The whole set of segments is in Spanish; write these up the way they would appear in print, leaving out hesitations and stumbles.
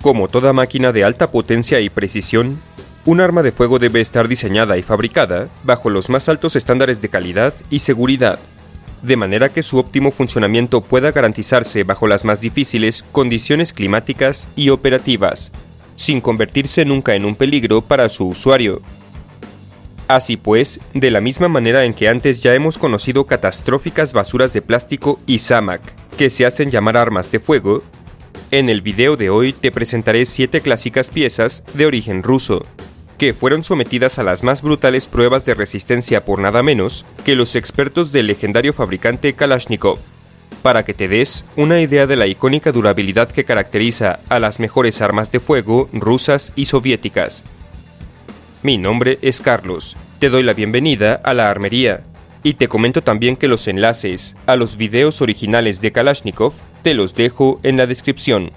Como toda máquina de alta potencia y precisión, un arma de fuego debe estar diseñada y fabricada bajo los más altos estándares de calidad y seguridad, de manera que su óptimo funcionamiento pueda garantizarse bajo las más difíciles condiciones climáticas y operativas, sin convertirse nunca en un peligro para su usuario. Así pues, de la misma manera en que antes ya hemos conocido catastróficas basuras de plástico y SAMAK, que se hacen llamar armas de fuego, en el video de hoy te presentaré 7 clásicas piezas de origen ruso, que fueron sometidas a las más brutales pruebas de resistencia por nada menos que los expertos del legendario fabricante Kalashnikov, para que te des una idea de la icónica durabilidad que caracteriza a las mejores armas de fuego rusas y soviéticas. Mi nombre es Carlos, te doy la bienvenida a la armería, y te comento también que los enlaces a los videos originales de Kalashnikov te los dejo en la descripción.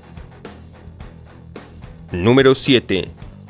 Número 7.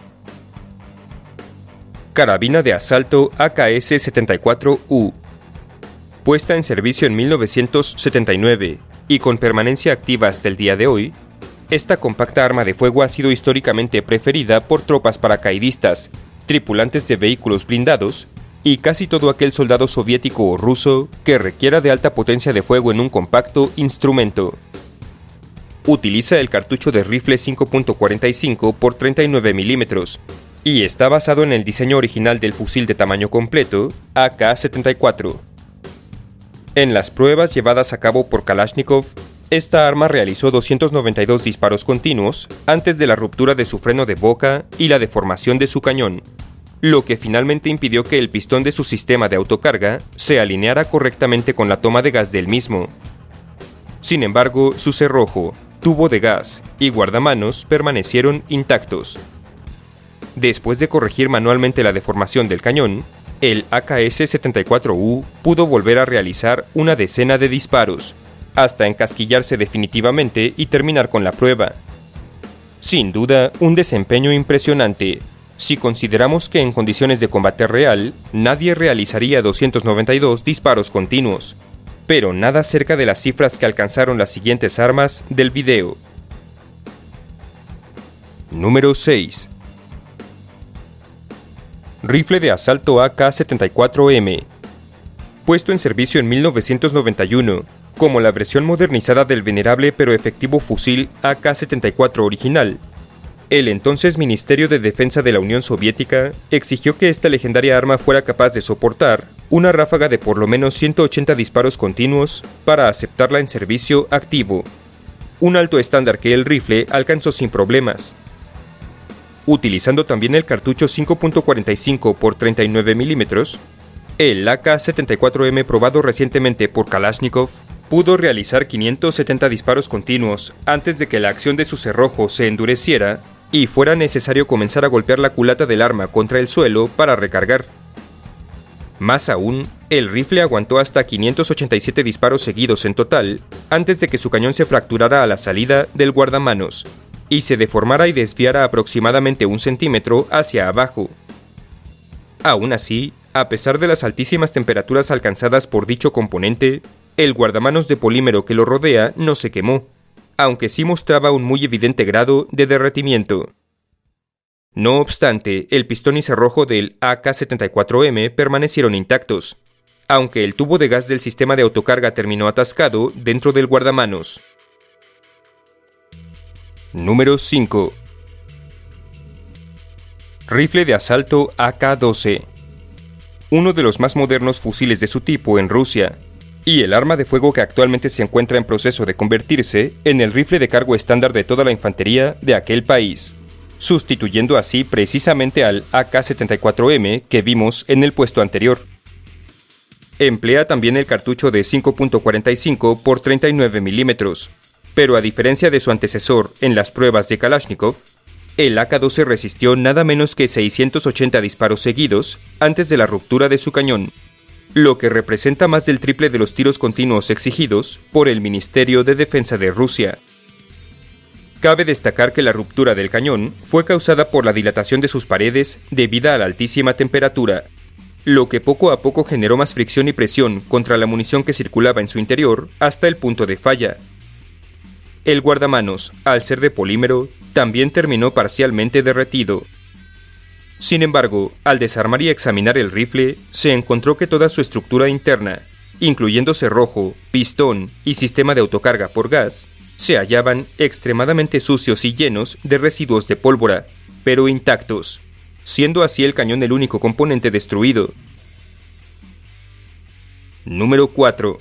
Carabina de asalto AKS-74U. Puesta en servicio en 1979 y con permanencia activa hasta el día de hoy, esta compacta arma de fuego ha sido históricamente preferida por tropas paracaidistas, tripulantes de vehículos blindados y casi todo aquel soldado soviético o ruso que requiera de alta potencia de fuego en un compacto instrumento. Utiliza el cartucho de rifle 5.45 x 39 mm y está basado en el diseño original del fusil de tamaño completo AK-74. En las pruebas llevadas a cabo por Kalashnikov, esta arma realizó 292 disparos continuos antes de la ruptura de su freno de boca y la deformación de su cañón, lo que finalmente impidió que el pistón de su sistema de autocarga se alineara correctamente con la toma de gas del mismo. Sin embargo, su cerrojo, tubo de gas y guardamanos permanecieron intactos. Después de corregir manualmente la deformación del cañón, el AKS-74U pudo volver a realizar una decena de disparos, hasta encasquillarse definitivamente y terminar con la prueba. Sin duda, un desempeño impresionante, si consideramos que en condiciones de combate real, nadie realizaría 292 disparos continuos, pero nada cerca de las cifras que alcanzaron las siguientes armas del video. Número 6. Rifle de asalto AK-74M. Puesto en servicio en 1991, como la versión modernizada del venerable pero efectivo fusil AK-74 original, el entonces Ministerio de Defensa de la Unión Soviética exigió que esta legendaria arma fuera capaz de soportar una ráfaga de por lo menos 180 disparos continuos para aceptarla en servicio activo, un alto estándar que el rifle alcanzó sin problemas. Utilizando también el cartucho 5.45 x 39 mm, el AK-74M probado recientemente por Kalashnikov pudo realizar 570 disparos continuos antes de que la acción de su cerrojo se endureciera y fuera necesario comenzar a golpear la culata del arma contra el suelo para recargar. Más aún, el rifle aguantó hasta 587 disparos seguidos en total antes de que su cañón se fracturara a la salida del guardamanos y se deformara y desviara aproximadamente 1 centímetro hacia abajo. Aún así, a pesar de las altísimas temperaturas alcanzadas por dicho componente, el guardamanos de polímero que lo rodea no se quemó, aunque sí mostraba un muy evidente grado de derretimiento. No obstante, el pistón y cerrojo del AK-74M permanecieron intactos, aunque el tubo de gas del sistema de autocarga terminó atascado dentro del guardamanos. Número 5. Rifle de asalto AK-12. Uno de los más modernos fusiles de su tipo en Rusia, y el arma de fuego que actualmente se encuentra en proceso de convertirse en el rifle de cargo estándar de toda la infantería de aquel país, sustituyendo así precisamente al AK-74M que vimos en el puesto anterior. Emplea también el cartucho de 5.45 x 39 mm, pero a diferencia de su antecesor en las pruebas de Kalashnikov, el AK-12 resistió nada menos que 680 disparos seguidos antes de la ruptura de su cañón, lo que representa más del triple de los tiros continuos exigidos por el Ministerio de Defensa de Rusia. Cabe destacar que la ruptura del cañón fue causada por la dilatación de sus paredes debida a la altísima temperatura, lo que poco a poco generó más fricción y presión contra la munición que circulaba en su interior hasta el punto de falla. el guardamanos, al ser de polímero, también terminó parcialmente derretido. Sin embargo, al desarmar y examinar el rifle, se encontró que toda su estructura interna, incluyendo cerrojo, pistón y sistema de autocarga por gas, se hallaban extremadamente sucios y llenos de residuos de pólvora, pero intactos, siendo así el cañón el único componente destruido. Número 4.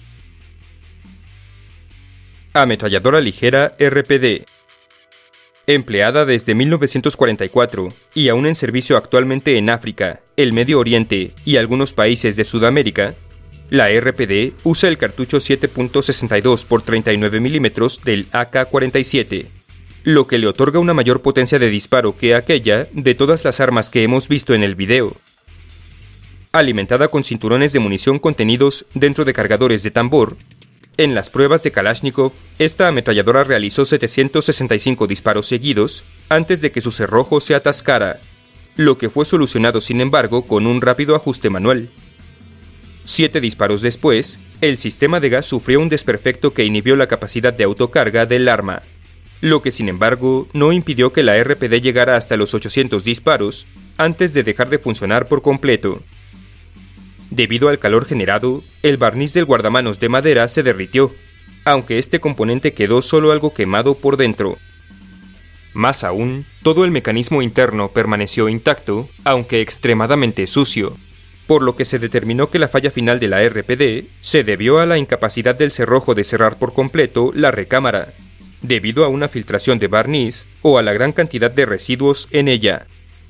Ametralladora ligera RPD. Empleada desde 1944 y aún en servicio actualmente en África, el Medio Oriente y algunos países de Sudamérica, la RPD usa el cartucho 7.62 x 39 mm del AK-47, lo que le otorga una mayor potencia de disparo que aquella de todas las armas que hemos visto en el video. Alimentada con cinturones de munición contenidos dentro de cargadores de tambor, en las pruebas de Kalashnikov, esta ametralladora realizó 765 disparos seguidos antes de que su cerrojo se atascara, lo que fue solucionado sin embargo con un rápido ajuste manual. 7 disparos después, el sistema de gas sufrió un desperfecto que inhibió la capacidad de autocarga del arma, lo que sin embargo no impidió que la RPD llegara hasta los 800 disparos antes de dejar de funcionar por completo. Debido al calor generado, el barniz del guardamanos de madera se derritió, aunque este componente quedó solo algo quemado por dentro. Más aún, todo el mecanismo interno permaneció intacto, aunque extremadamente sucio, por lo que se determinó que la falla final de la RPD se debió a la incapacidad del cerrojo de cerrar por completo la recámara, debido a una filtración de barniz o a la gran cantidad de residuos en ella.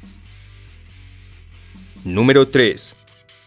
Número 3.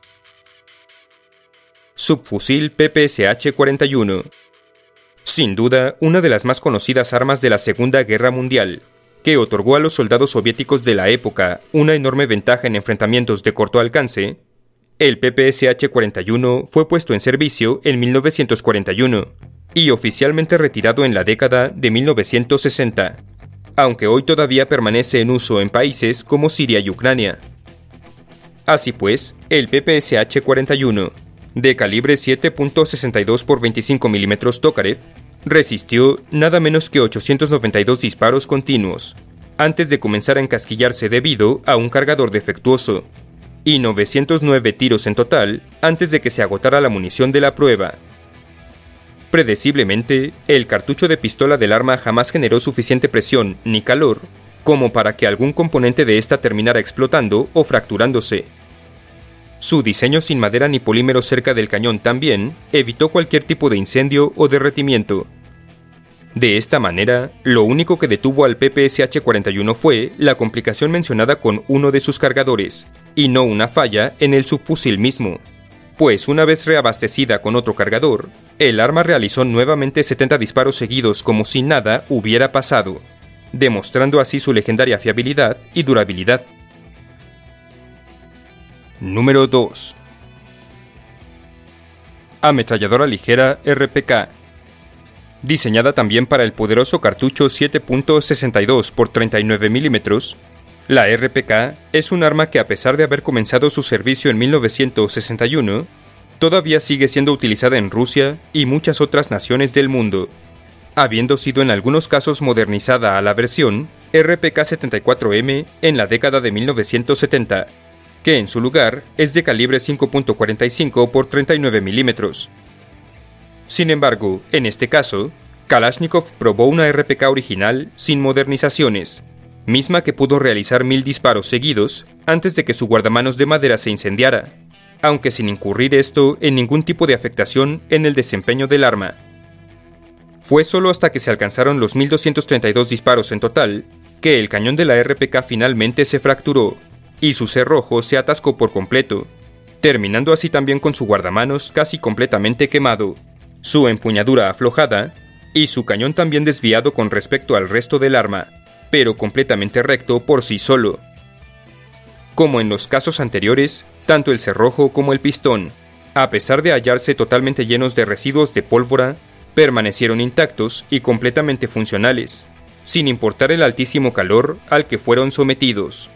Subfusil PPSH-41. Sin duda, una de las más conocidas armas de la Segunda Guerra Mundial, que otorgó a los soldados soviéticos de la época una enorme ventaja en enfrentamientos de corto alcance, el PPSH-41 fue puesto en servicio en 1941 y oficialmente retirado en la década de 1960, aunque hoy todavía permanece en uso en países como Siria y Ucrania. Así pues, el PPSH-41, de calibre 7.62 x 25 mm Tokarev, resistió nada menos que 892 disparos continuos, antes de comenzar a encasquillarse debido a un cargador defectuoso, y 909 tiros en total antes de que se agotara la munición de la prueba. Predeciblemente, el cartucho de pistola del arma jamás generó suficiente presión ni calor como para que algún componente de esta terminara explotando o fracturándose. Su diseño sin madera ni polímero cerca del cañón también evitó cualquier tipo de incendio o derretimiento. De esta manera, lo único que detuvo al PPSH-41 fue la complicación mencionada con uno de sus cargadores, y no una falla en el subfusil mismo, pues una vez reabastecida con otro cargador, el arma realizó nuevamente 70 disparos seguidos como si nada hubiera pasado, demostrando así su legendaria fiabilidad y durabilidad. Número 2. Ametralladora ligera RPK. Diseñada también para el poderoso cartucho 7.62 x 39 mm, la RPK es un arma que, a pesar de haber comenzado su servicio en 1961, todavía sigue siendo utilizada en Rusia y muchas otras naciones del mundo, habiendo sido en algunos casos modernizada a la versión RPK-74M en la década de 1970, que en su lugar es de calibre 5.45 x 39 mm. Sin embargo, en este caso, Kalashnikov probó una RPK original sin modernizaciones, misma que pudo realizar 1000 disparos seguidos antes de que su guardamanos de madera se incendiara, aunque sin incurrir esto en ningún tipo de afectación en el desempeño del arma. Fue solo hasta que se alcanzaron los 1232 disparos en total que el cañón de la RPK finalmente se fracturó y su cerrojo se atascó por completo, terminando así también con su guardamanos casi completamente quemado, su empuñadura aflojada y su cañón también desviado con respecto al resto del arma, pero completamente recto por sí solo. Como en los casos anteriores, tanto el cerrojo como el pistón, a pesar de hallarse totalmente llenos de residuos de pólvora, permanecieron intactos y completamente funcionales, sin importar el altísimo calor al que fueron sometidos.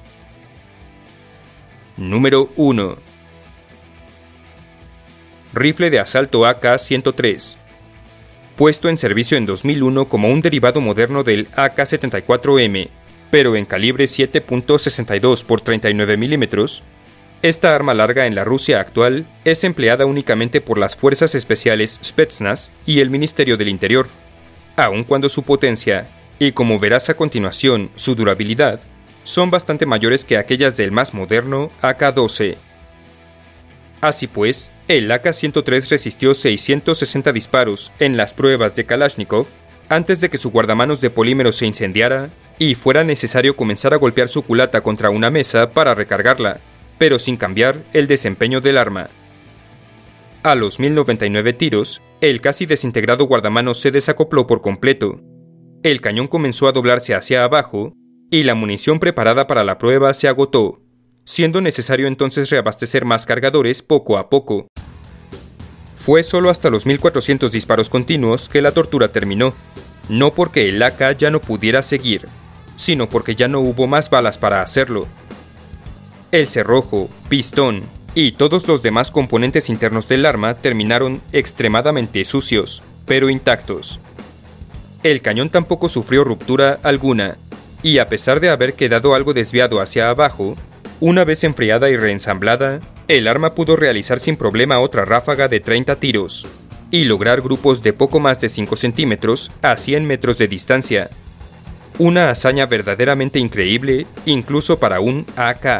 Número 1. Rifle de asalto AK-103. puesto en servicio en 2001 como un derivado moderno del AK-74M, pero en calibre 7.62 x 39 mm, esta arma larga en la Rusia actual es empleada únicamente por las Fuerzas Especiales Spetsnaz y el Ministerio del Interior, aun cuando su potencia, y como verás a continuación su durabilidad, son bastante mayores que aquellas del más moderno AK-12. Así pues, el AK-103 resistió 660 disparos en las pruebas de Kalashnikov antes de que su guardamanos de polímero se incendiara y fuera necesario comenzar a golpear su culata contra una mesa para recargarla, pero sin cambiar el desempeño del arma. A los 1099 tiros, el casi desintegrado guardamanos se desacopló por completo. El cañón comenzó a doblarse hacia abajo y la munición preparada para la prueba se agotó, siendo necesario entonces reabastecer más cargadores poco a poco. Fue solo hasta los 1400 disparos continuos que la tortura terminó, no porque el AK ya no pudiera seguir, sino porque ya no hubo más balas para hacerlo. El cerrojo, pistón y todos los demás componentes internos del arma terminaron extremadamente sucios, pero intactos. El cañón tampoco sufrió ruptura alguna, y a pesar de haber quedado algo desviado hacia abajo, una vez enfriada y reensamblada, el arma pudo realizar sin problema otra ráfaga de 30 tiros, y lograr grupos de poco más de 5 centímetros a 100 metros de distancia. Una hazaña verdaderamente increíble, incluso para un AK.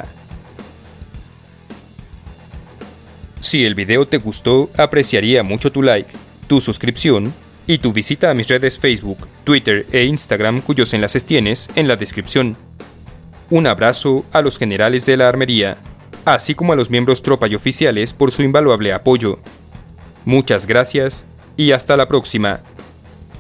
Si el video te gustó, apreciaría mucho tu like, tu suscripción y tu visita a mis redes Facebook, Twitter e Instagram, cuyos enlaces tienes en la descripción. Un abrazo a los generales de la armería, así como a los miembros tropa y oficiales por su invaluable apoyo. Muchas gracias y hasta la próxima.